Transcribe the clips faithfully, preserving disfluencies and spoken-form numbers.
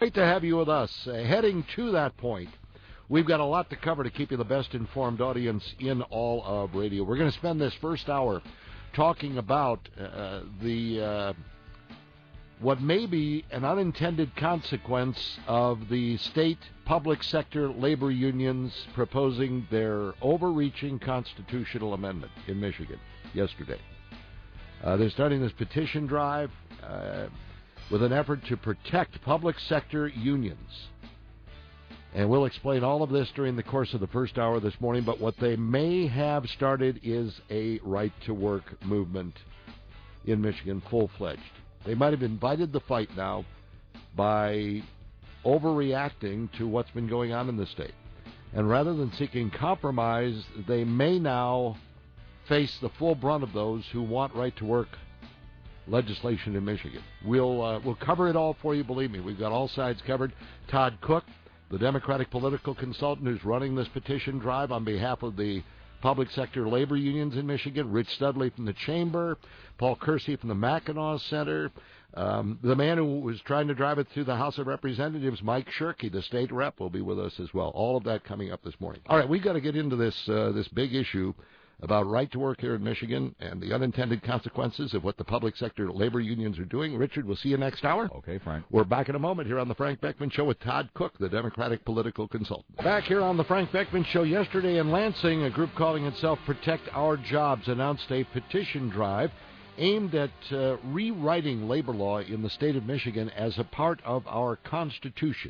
Great to have you with us. Uh, heading to that point, we've got a lot to cover to keep you the best informed audience in all of radio. We're going to spend this first hour talking about uh, the uh, what may be an unintended consequence of the state public sector labor unions proposing their overreaching constitutional amendment in Michigan yesterday. Uh, they're starting this petition drive uh, with an effort to protect public sector unions. And we'll explain all of this during the course of the first hour this morning, but what they may have started is a right-to-work movement in Michigan, full-fledged. They might have invited the fight now by overreacting to what's been going on in the state. And rather than seeking compromise, they may now face the full brunt of those who want right-to-work legislation in Michigan. We'll uh, we'll cover it all for you, believe me. We've got all sides covered. Todd Cook, the Democratic political consultant who's running this petition drive on behalf of the public sector labor unions in Michigan, Rich Studley from the Chamber, Paul Kersey from the Mackinac Center, um, the man who was trying to drive it through the House of Representatives, Mike Shirkey, the state rep, will be with us as well. All of that coming up this morning. All right, we've got to get into this uh, this big issue about right to work here in Michigan and the unintended consequences of what the public sector labor unions are doing. Richard, we'll see you next hour. Okay, Frank. We're back in a moment here on the Frank Beckman Show with Todd Cook, the Democratic political consultant. Back here on the Frank Beckman Show yesterday in Lansing, a group calling itself Protect Our Jobs announced a petition drive aimed at uh, rewriting labor law in the state of Michigan as a part of our Constitution.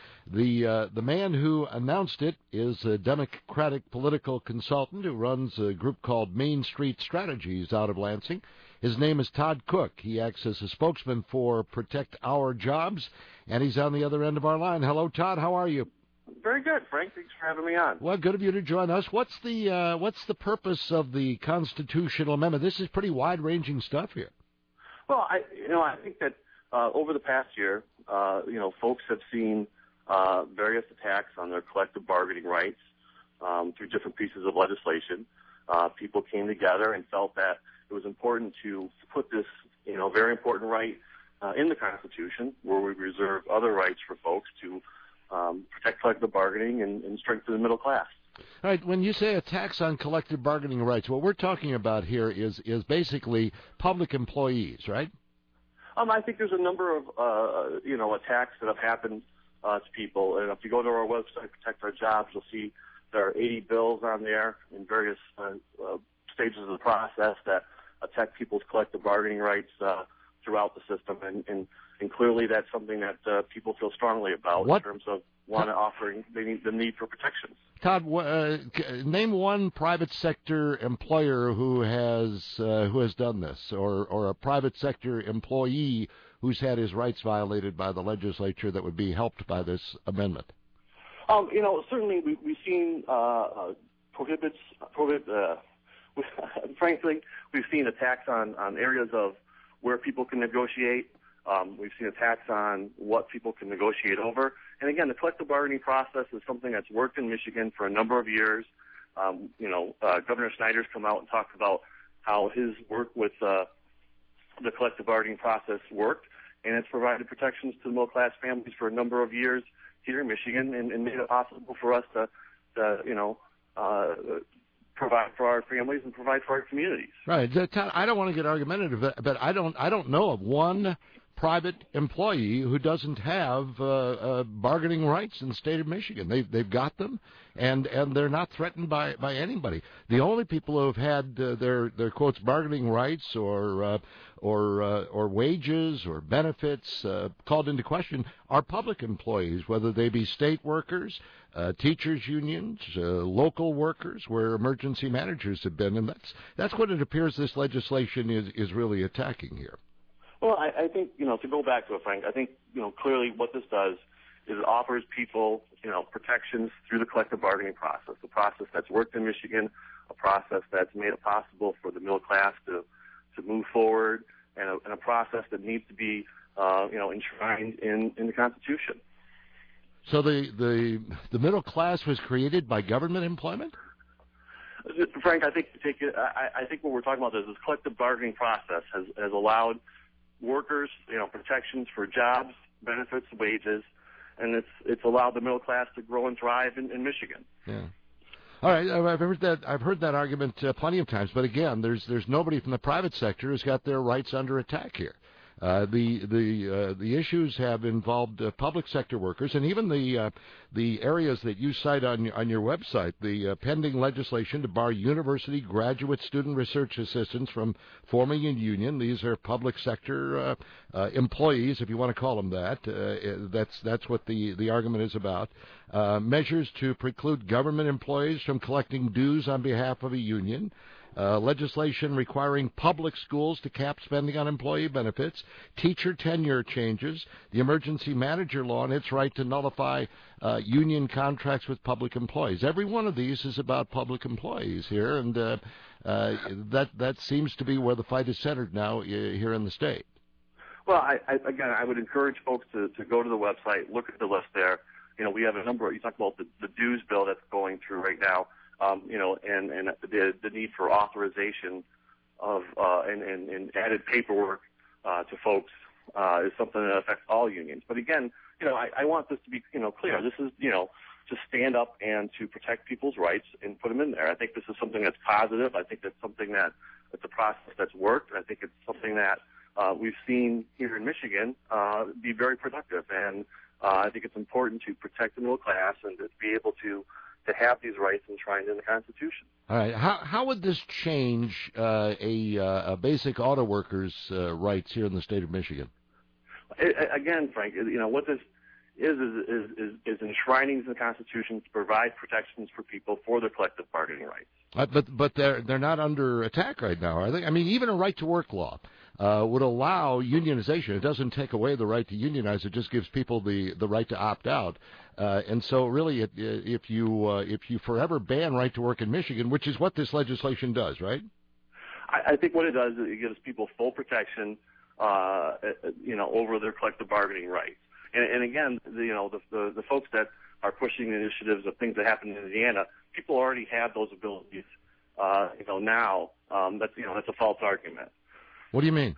The uh, the man who announced it is a Democratic political consultant who runs a group called Main Street Strategies out of Lansing. His name is Todd Cook. He acts as a spokesman for Protect Our Jobs, and he's on the other end of our line. Hello, Todd. How are you? Very good, Frank. Thanks for having me on. Well, good of you to join us. What's the uh, what's the purpose of the constitutional amendment? This is pretty wide-ranging stuff here. Well, I you know I think that uh, over the past year, uh, you know, folks have seen Uh, various attacks on their collective bargaining rights um, through different pieces of legislation. Uh, people came together and felt that it was important to put this, you know, very important right uh, in the Constitution, where we reserve other rights for folks to um, protect collective bargaining and, and strengthen the middle class. All right. When you say attacks on collective bargaining rights, what we're talking about here is is basically public employees, right? Um, I think there's a number of, uh, you know, attacks that have happened Uh, to people. And if you go to our website, Protect Our Jobs, you'll see there are eighty bills on there in various uh, uh, stages of the process that attack people's collective bargaining rights uh, throughout the system. And, and, and clearly that's something that uh, people feel strongly about what? in terms of one offering the need, the need for protections. Todd, uh, name one private sector employer who has uh, who has done this, or, or a private sector employee who's had his rights violated by the legislature that would be helped by this amendment? Um, you know, certainly we, we've seen uh, uh, prohibits, prohibit, uh, frankly, we've seen attacks on, on areas of where people can negotiate. Um, we've seen attacks on what people can negotiate over. And again, the collective bargaining process is something that's worked in Michigan for a number of years. Um, you know, uh, Governor Snyder's come out and talked about how his work with uh, the collective bargaining process worked, and it's provided protections to middle-class families for a number of years here in Michigan, and, and made it possible for us to, to you know, uh, provide for our families and provide for our communities. Right. I don't want to get argumentative, but I don't I don't know of one private employee who doesn't have uh, uh, bargaining rights in the state of Michigan. They've they've got them, and, and they're not threatened by, by anybody. The only people who have had uh, their their quotes bargaining rights or uh, or uh, or wages or benefits uh, called into question are public employees, whether they be state workers, uh, teachers unions, uh, local workers, where emergency managers have been, and that's that's what it appears this legislation is is really attacking here. Well, I, I think, you know, to go back to it, Frank, I think, you know, clearly what this does is it offers people, you know, protections through the collective bargaining process, a process that's worked in Michigan, a process that's made it possible for the middle class to, to move forward, and a, and a process that needs to be, uh, you know, enshrined in, in the Constitution. So the, the, the middle class was created by government employment? Frank, I think, take it, I, I think what we're talking about is this collective bargaining process has, has allowed workers, you know, protections for jobs, benefits, wages, and it's it's allowed the middle class to grow and thrive in, in Michigan. Yeah. All right, I've heard that. I've heard that argument uh, plenty of times. But again, there's there's nobody from the private sector who's got their rights under attack here. Uh, the the uh, the issues have involved uh, public sector workers, and even the uh, the areas that you cite on on your website. The uh, pending legislation to bar university graduate student research assistants from forming a union. These are public sector uh, uh, employees, if you want to call them that. Uh, that's that's what the the argument is about. Uh, measures to preclude government employees from collecting dues on behalf of a union. Uh, legislation requiring public schools to cap spending on employee benefits, teacher tenure changes, the emergency manager law and its right to nullify uh, union contracts with public employees. Every one of these is about public employees here, and uh, uh, that that seems to be where the fight is centered now uh, here in the state. Well, I, I, again, I would encourage folks to, to go to the website, look at the list there. You know, we have a number. You talk about the, the dues bill that's going through right now. Um, you know, and, and the, the need for authorization of uh, and, and, and added paperwork uh, to folks uh, is something that affects all unions. But again, you know, I, I want this to be, you know, clear. This is, you know, to stand up and to protect people's rights and put them in there. I think this is something that's positive. I think that's something that it's a process that's worked. I think it's something that uh, we've seen here in Michigan uh, be very productive. And uh, I think it's important to protect the middle class and to be able to to have these rights enshrined in the Constitution. All right. How how would this change uh, a, uh, a basic auto worker's uh, rights here in the state of Michigan? It, again, Frank, you know, what this is is, is is is enshrining the Constitution to provide protections for people for their collective bargaining rights. Uh, but but they're they're not under attack right now, are they? I mean, even a right to work law uh, would allow unionization. It doesn't take away the right to unionize. It just gives people the, the right to opt out. Uh, and so, really, it, if you uh, if you forever ban right to work in Michigan, which is what this legislation does, right? I, I think what it does is it gives people full protection, uh, you know, over their collective bargaining rights. And, and again, the, you know, the, the the folks that are pushing initiatives of things that happen in Indiana, people already have those abilities. Uh, you know, now um, that's you know that's a false argument. What do you mean?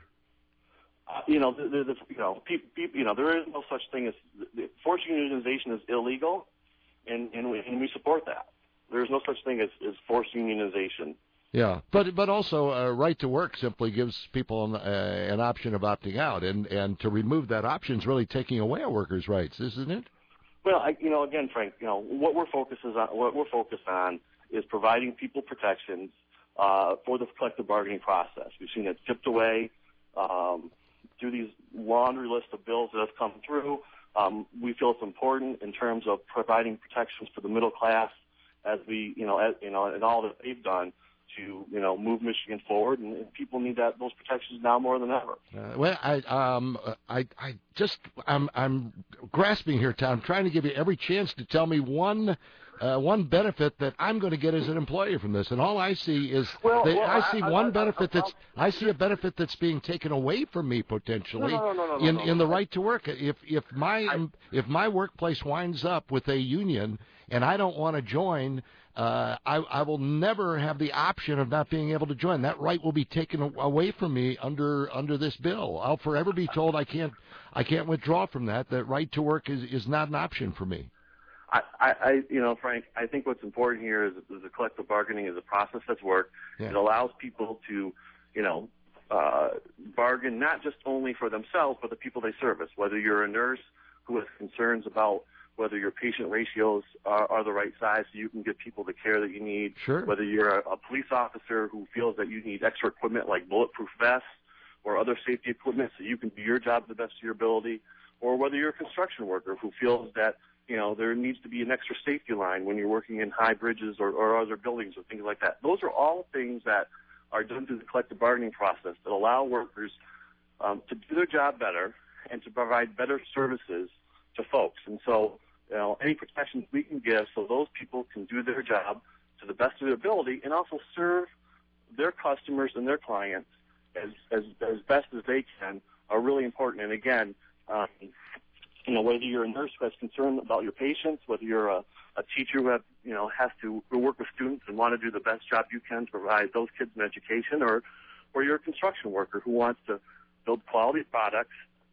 Uh, you know, the, the, the, you know, pe- pe- you know, there is no such thing as the, forced unionization is illegal, and and we, and we support that. There is no such thing as, as forced unionization. Yeah, but but also uh, right to work simply gives people an, uh, an option of opting out, and, and to remove that option is really taking away a worker's rights, isn't it? Well, I, you know, again, Frank, you know, what we're focused is on what we're focused on is providing people protections uh, for the collective bargaining process. We've seen it chipped away. Um, through these laundry list of bills that have come through. Um, we feel it's important in terms of providing protections for the middle class as we, you know, as, you know, and all that they've done to, you know, move Michigan forward, and, and people need that those protections now more than ever. Uh, well, I, um, I, I just, I'm, I'm grasping here, Tom. I'm trying to give you every chance to tell me one. Uh, one benefit that I'm going to get as an employee from this, and all I see is well, that well, I see I, one I, I, benefit I, that's I see a benefit that's being taken away from me potentially no, no, no, no, in no, in no. the right to work. If if my I, if my workplace winds up with a union and I don't want to join, uh, I I will never have the option of not being able to join. That right will be taken away from me under under this bill. I'll forever be told I can't I can't withdraw from that. That right to work is is not an option for me. I, I, you know, Frank, I think what's important here is, is the collective bargaining is a process that's worked. Yeah. It allows people to, you know, uh, bargain not just only for themselves, but the people they service. Whether you're a nurse who has concerns about whether your patient ratios are, are the right size so you can give people the care that you need. Sure. Whether you're a, a police officer who feels that you need extra equipment like bulletproof vests or other safety equipment so you can do your job to the best of your ability, or whether you're a construction worker who feels that you know, there needs to be an extra safety line when you're working in high bridges or, or other buildings or things like that. Those are all things that are done through the collective bargaining process that allow workers um, to do their job better and to provide better services to folks. And so, you know, any protections we can give so those people can do their job to the best of their ability and also serve their customers and their clients as, as, as best as they can are really important. And again, um, you know, whether you're a nurse who has concern about your patients, whether you're a, a teacher who have, you know, has to work with students and want to do the best job you can to provide those kids an education, or, or you're a construction worker who wants to build quality products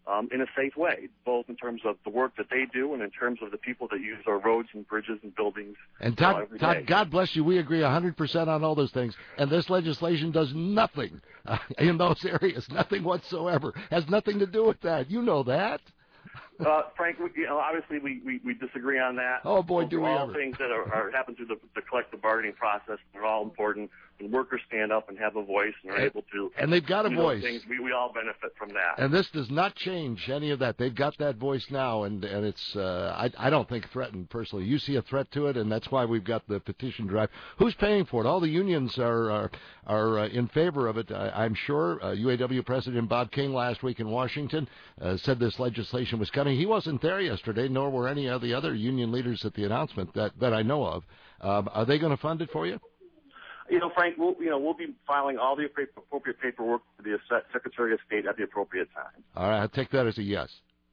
um, in a safe way, both in terms of the work that they do and in terms of the people that use our roads and bridges and buildings. And Todd, uh, every Todd day. God bless you, we agree one hundred percent on all those things, and this legislation does nothing uh, in those areas, nothing whatsoever, has nothing to do with that. You know that. Uh, Frank, we, you know, obviously we, we, we disagree on that. Oh, boy, Those do are we all ever. things that are, are happen through the, the collective bargaining process. They're all important. When workers stand up and have a voice and are and, able to and they've got a do voice. those things, we, we all benefit from that. And this does not change any of that. They've got that voice now, and and it's uh, I I don't think threatened personally. You see a threat to it, and that's why we've got the petition drive. Who's paying for it? All the unions are are, are uh, in favor of it. I, I'm sure. Uh, U A W President Bob King last week in Washington uh, said this legislation was coming. He wasn't there yesterday, nor were any of the other union leaders at the announcement that that I know of. Um, are they going to fund it for you? You know, Frank, we'll, you know, we'll be filing all the appropriate paperwork for the Secretary of State at the appropriate time. All right, I'll take that as a yes.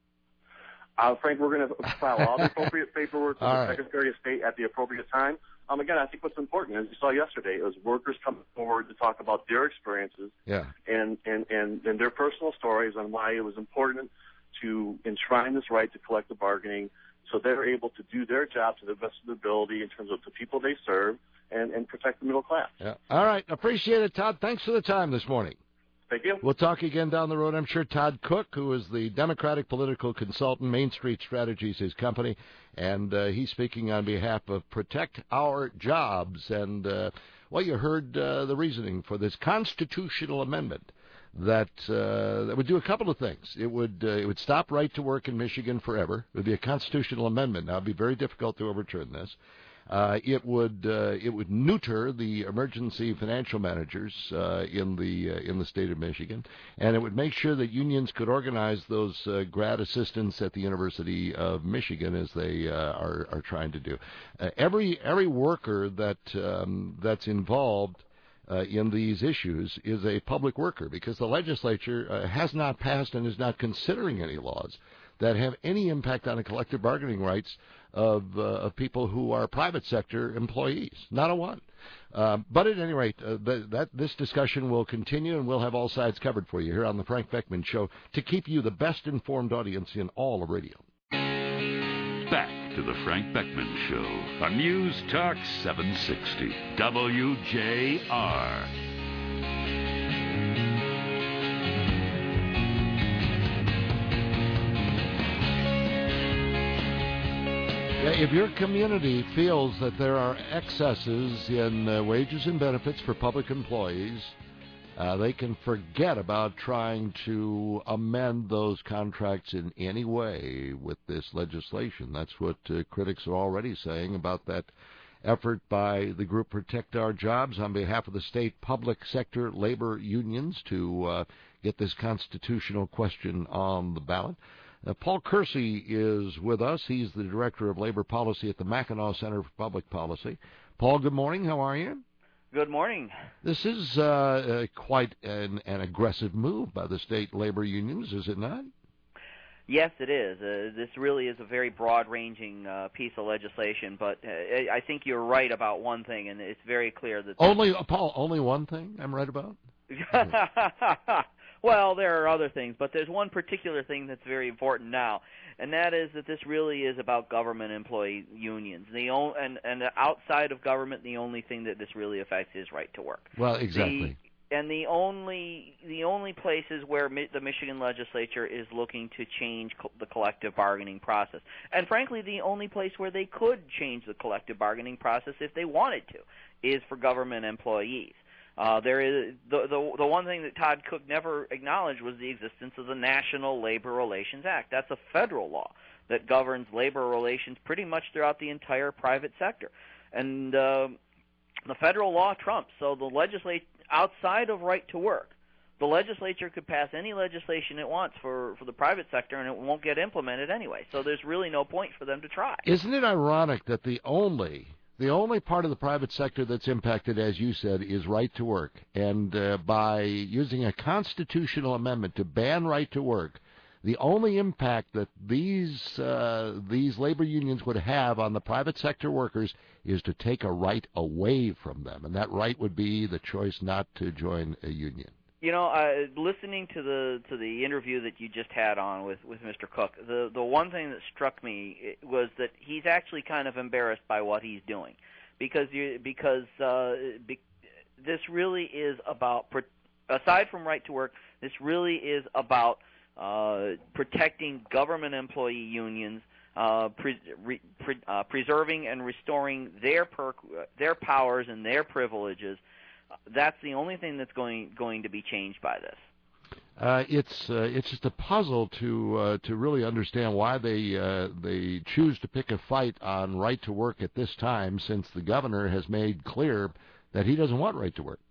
Uh, Frank, we're going to file all the appropriate paperwork for All the right. Secretary of State at the appropriate time. Um, again, I think what's important, as you saw yesterday, is workers coming forward to talk about their experiences Yeah. and, and, and, and their personal stories on why it was important to enshrine this right to collective bargaining so they're able to do their job to the best of their ability in terms of the people they serve and, and protect the middle class. Yeah. All right. Appreciate it, Todd. Thanks for the time this morning. Thank you. We'll talk again down the road. I'm sure Todd Cook, who is the Democratic political consultant, Main Street Strategies, his company, and uh, he's speaking on behalf of Protect Our Jobs. And, uh, well, you heard uh, the reasoning for this constitutional amendment that uh, that would do a couple of things. It would uh, it would stop right to work in Michigan forever. It would be a constitutional amendment. Now, it would be very difficult to overturn this. Uh, it would uh, it would neuter the emergency financial managers uh, in the uh, in the state of Michigan, and it would make sure that unions could organize those uh, grad assistants at the University of Michigan as they uh, are are trying to do. Uh, every every worker that um, that's involved Uh, in these issues is a public worker, because the legislature uh, has not passed and is not considering any laws that have any impact on the collective bargaining rights of, uh, of people who are private sector employees. Not a one. Uh, but at any rate, uh, the, that this discussion will continue, and we'll have all sides covered for you here on the Frank Beckman Show to keep you the best informed audience in all of radio. Back to the Frank Beckman Show on News Talk seven sixty W J R. Yeah, if your community feels that there are excesses in uh, wages and benefits for public employees, Uh, they can forget about trying to amend those contracts in any way with this legislation. That's what uh, critics are already saying about that effort by the group Protect Our Jobs on behalf of the state public sector labor unions to uh, get this constitutional question on the ballot. Uh, Paul Kersey is with us. He's the Director of Labor Policy at the Mackinac Center for Public Policy. Paul, good morning. How are you? Good morning. This is uh, uh, quite an, an aggressive move by the state labor unions, is it not? Yes, it is. Uh, this really is a very broad-ranging uh, piece of legislation, but uh, I think you're right about one thing, and it's very clear that... Only, uh, Paul, only one thing I'm right about? Well, there are other things, but there's one particular thing that's very important now, and that is that this really is about government employee unions. The o- and, and outside of government, the only thing that this really affects is right to work. Well, exactly. The, and the only the only places where mi- the Michigan legislature is looking to change co- the collective bargaining process, and frankly, the only place where they could change the collective bargaining process if they wanted to, is for government employees. Uh, there is the, the the one thing that Todd Cook never acknowledged was the existence of the National Labor Relations Act. That's a federal law that governs labor relations pretty much throughout the entire private sector, and uh, the federal law trumps. So the legislature, outside of right to work, the legislature could pass any legislation it wants for, for the private sector, and it won't get implemented anyway. So there's really no point for them to try. Isn't it ironic that the only The only part of the private sector that's impacted, as you said, is right to work. And uh, by using a constitutional amendment to ban right to work, the only impact that these uh, these labor unions would have on the private sector workers is to take a right away from them. And that right would be the choice not to join a union. You know, uh, listening to the to the interview that you just had on with, with Mister Cook, the the one thing that struck me was that he's actually kind of embarrassed by what he's doing, because you because uh, be, this really is about, aside from right to work, this really is about uh, protecting government employee unions, uh, pre, re, pre, uh, preserving and restoring their per, their powers and their privileges. That's the only thing that's going going to be changed by this. Uh, it's uh, it's just a puzzle to uh, to really understand why they uh, they choose to pick a fight on right to work at this time, since the governor has made clear that he doesn't want right to work.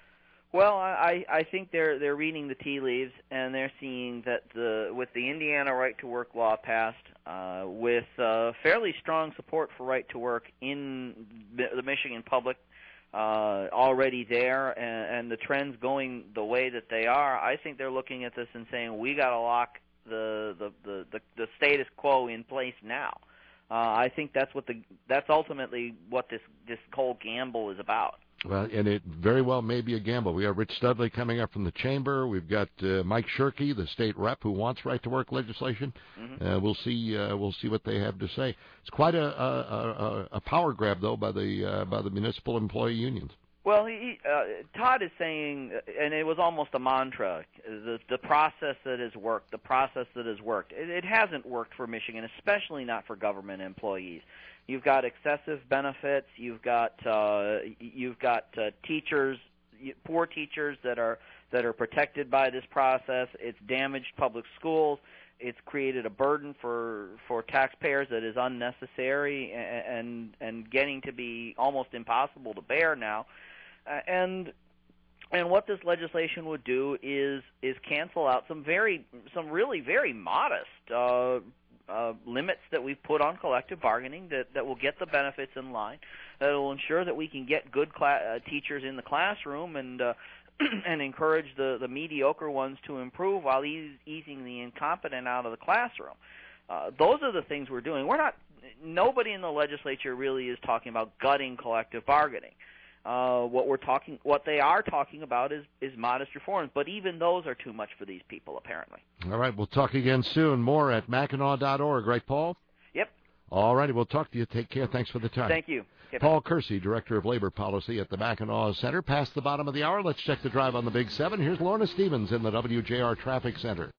Well, I, I think they're they're reading the tea leaves, and they're seeing that the with the Indiana right to work law passed, uh, with uh, fairly strong support for right to work in the Michigan public. Uh, already there, and, and the trends going the way that they are, I think they're looking at this and saying, we got to lock the, the, the, the, the status quo in place now. Uh, I think that's what the that's ultimately what this, this whole gamble is about. Well, and it very well may be a gamble. We have Rich Studley coming up from the chamber. We've got uh, Mike Shirkey, the state rep, who wants right-to-work legislation. Mm-hmm. Uh, we'll see. Uh, we'll see what they have to say. It's quite a, a, a, a power grab, though, by the uh, by the municipal employee unions. Well, he, uh, Todd is saying, and it was almost a mantra, the, the process that has worked, the process that has worked. It, it hasn't worked for Michigan, especially not for government employees. You've got excessive benefits. You've got uh, you've got uh, teachers, poor teachers that are that are protected by this process. It's damaged public schools. It's created a burden for, for taxpayers that is unnecessary and, and and getting to be almost impossible to bear now. Uh, and and what this legislation would do is is cancel out some very some really very modest Uh, Uh, limits that we've put on collective bargaining that, that will get the benefits in line, that will ensure that we can get good cla- uh, teachers in the classroom and uh, and encourage the, the mediocre ones to improve while ease, easing the incompetent out of the classroom. Uh, those are the things we're doing. We're not. Nobody in the legislature really is talking about gutting collective bargaining. Uh, what we're talking, what they are talking about is, is modest reforms, but even those are too much for these people, apparently. All right, we'll talk again soon. More at Mackinac dot org, right, Paul? Yep. All righty, we'll talk to you. Take care. Thanks for the time. Thank you. Yep. Paul Kersey, Director of Labor Policy at the Mackinac Center. Past the bottom of the hour, let's check the drive on the Big Seven. Here's Lorna Stevens in the W J R Traffic Center.